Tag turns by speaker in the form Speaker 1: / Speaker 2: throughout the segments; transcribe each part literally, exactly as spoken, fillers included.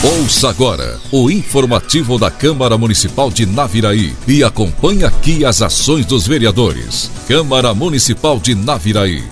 Speaker 1: Ouça agora o informativo da Câmara Municipal de Naviraí e acompanhe aqui as ações dos vereadores. Câmara Municipal de Naviraí.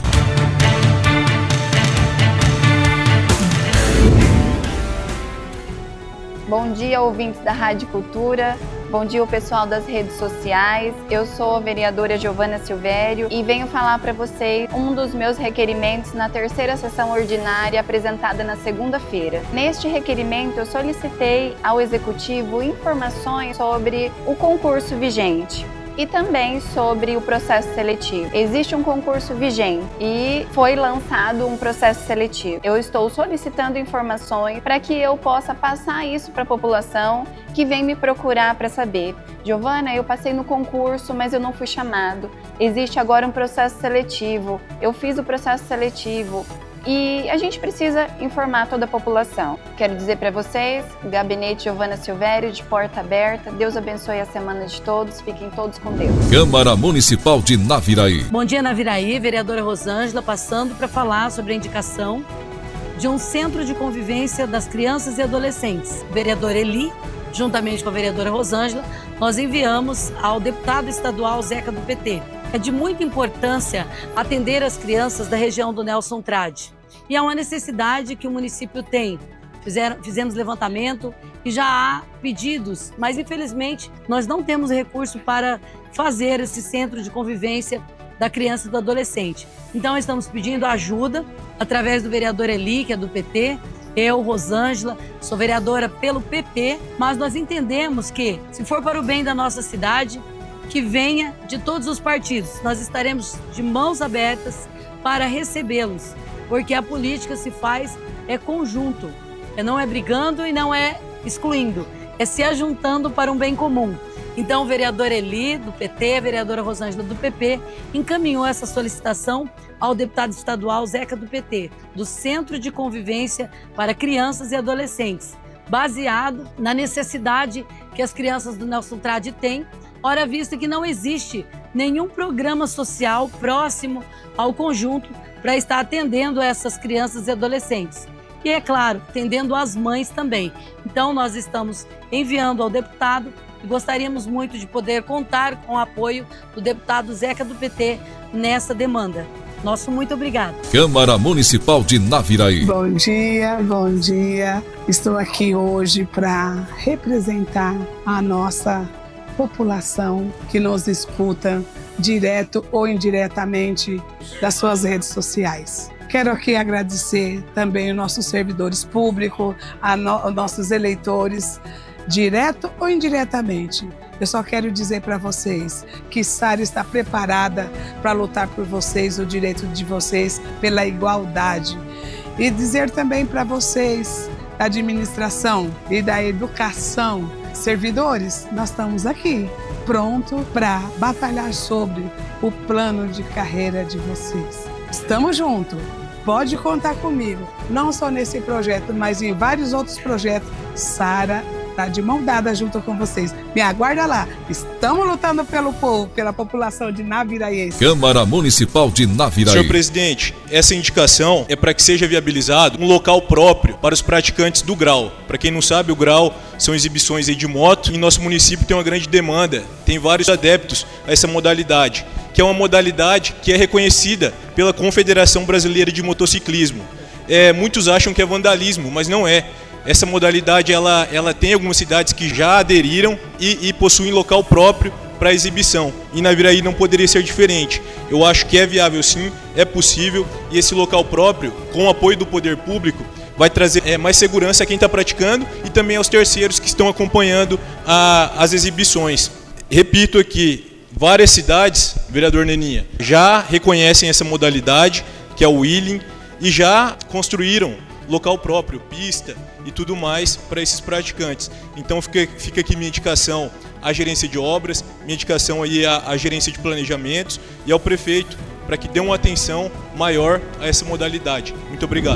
Speaker 2: Bom dia, ouvintes da Rádio Cultura. Bom dia, o pessoal das redes sociais. Eu sou a vereadora Giovana Silvério e venho falar para vocês um dos meus requerimentos na terceira sessão ordinária apresentada na segunda-feira. Neste requerimento, eu solicitei ao Executivo informações sobre o concurso vigente e também sobre o processo seletivo. Existe um concurso vigente e foi lançado um processo seletivo. Eu estou solicitando informações para que eu possa passar isso para a população que vem me procurar para saber. Giovana, eu passei no concurso, mas eu não fui chamado. Existe agora um processo seletivo. Eu fiz o processo seletivo. E a gente precisa informar toda a população. Quero dizer para vocês, Gabinete Giovana Silvério, de porta aberta. Deus abençoe a semana de todos. Fiquem todos com Deus.
Speaker 1: Câmara Municipal de Naviraí.
Speaker 3: Bom dia, Naviraí. Vereadora Rosângela passando para falar sobre a indicação de um centro de convivência das crianças e adolescentes. Vereador Eli, juntamente com a vereadora Rosângela, nós enviamos ao deputado estadual Zeca do P T. É de muita importância atender as crianças da região do Nelson Trade. E é uma necessidade que o município tem. Fizeram, fizemos levantamento e já há pedidos, mas infelizmente nós não temos recurso para fazer esse centro de convivência da criança e do adolescente. Então estamos pedindo ajuda através do vereador Eli, que é do P T, eu, Rosângela, sou vereadora pelo P P, mas nós entendemos que, se for para o bem da nossa cidade, que venha de todos os partidos. Nós estaremos de mãos abertas para recebê-los, porque a política se faz é conjunto, é não é brigando e não é excluindo, é se ajuntando para um bem comum. Então, o vereador Eli, do P T, a vereadora Rosângela, do P P, encaminhou essa solicitação ao deputado estadual Zeca do P T, do Centro de Convivência para Crianças e Adolescentes, baseado na necessidade que as crianças do Nelson Trade têm, ora vista que não existe nenhum programa social próximo ao conjunto para estar atendendo essas crianças e adolescentes. E, é claro, atendendo as mães também. Então, nós estamos enviando ao deputado e gostaríamos muito de poder contar com o apoio do deputado Zeca do P T nessa demanda. Nosso muito obrigado.
Speaker 1: Câmara Municipal de Naviraí.
Speaker 4: Bom dia, bom dia. Estou aqui hoje para representar a nossa população que nos escuta direto ou indiretamente das suas redes sociais. Quero aqui agradecer também os nossos servidores públicos, a no, nossos eleitores, direto ou indiretamente. Eu só quero dizer para vocês que Sara está preparada para lutar por vocês, o direito de vocês pela igualdade. E dizer também para vocês da administração e da educação, servidores, nós estamos aqui, pronto para batalhar sobre o plano de carreira de vocês. Estamos juntos, pode contar comigo, não só nesse projeto, mas em vários outros projetos. Sara está de mão dada junto com vocês. Me aguarda lá, estamos lutando pelo povo, pela população de Naviraí.
Speaker 1: Câmara Municipal de Naviraí.
Speaker 5: Senhor presidente, essa indicação é para que seja viabilizado um local próprio para os praticantes do grau. Para quem não sabe, o grau são exibições aí de moto e nosso município tem uma grande demanda, tem vários adeptos a essa modalidade, que é uma modalidade que é reconhecida pela Confederação Brasileira de Motociclismo. É, muitos acham que é vandalismo, mas não é. Essa modalidade ela, ela tem algumas cidades que já aderiram e, e possuem local próprio para exibição. E Naviraí não poderia ser diferente. Eu acho que é viável sim, é possível, e esse local próprio, com o apoio do poder público, vai trazer é, mais segurança a quem está praticando e também aos terceiros que estão acompanhando a, as exibições. Repito aqui, várias cidades, vereador Neninha, já reconhecem essa modalidade, que é o wheeling, e já construíram local próprio, pista e tudo mais para esses praticantes. Então fica, fica aqui minha indicação à gerência de obras, minha indicação aí à, à gerência de planejamentos e ao prefeito para que dê uma atenção maior a essa modalidade. Muito obrigado.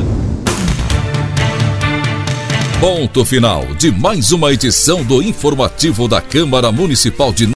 Speaker 1: Ponto final de mais uma edição do informativo da Câmara Municipal de